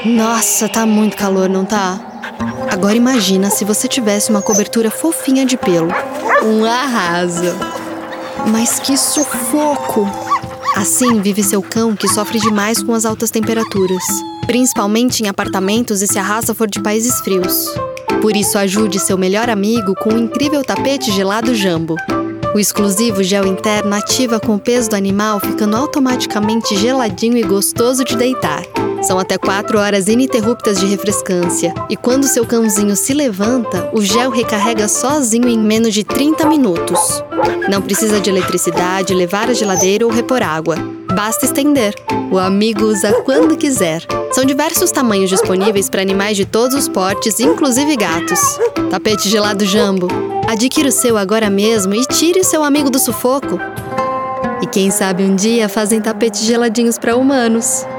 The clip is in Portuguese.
Nossa, tá muito calor, não tá? Agora imagina se você tivesse uma cobertura fofinha de pelo. Um arraso! Mas que sufoco! Assim vive seu cão, que sofre demais com as altas temperaturas, principalmente em apartamentos e se a raça for de países frios. Por isso, ajude seu melhor amigo com o incrível tapete gelado Jambo. O exclusivo gel interno ativa com o peso do animal, ficando automaticamente geladinho e gostoso de deitar. São até 4 horas ininterruptas de refrescância. E quando seu cãozinho se levanta, o gel recarrega sozinho em menos de 30 minutos. Não precisa de eletricidade, levar à geladeira ou repor água. Basta estender. O amigo usa quando quiser. São diversos tamanhos disponíveis para animais de todos os portes, inclusive gatos. Tapete gelado Jambo. Adquira o seu agora mesmo e tire o seu amigo do sufoco. E quem sabe um dia fazem tapetes geladinhos para humanos.